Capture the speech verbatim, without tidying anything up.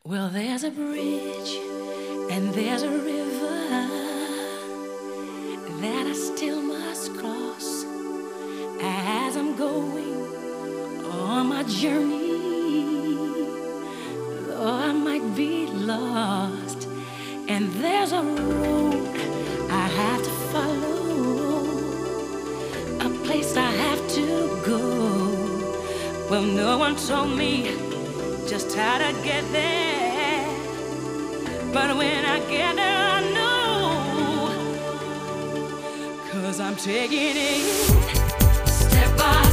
Well, there's a bridge and there's a river that I still must cross as I'm going on my journey. Though I might be lost, and there's a road I have to follow, a place I have to go. Well, no one told me just how to get there, but when I get there I know, 'cause I'm taking it step by step.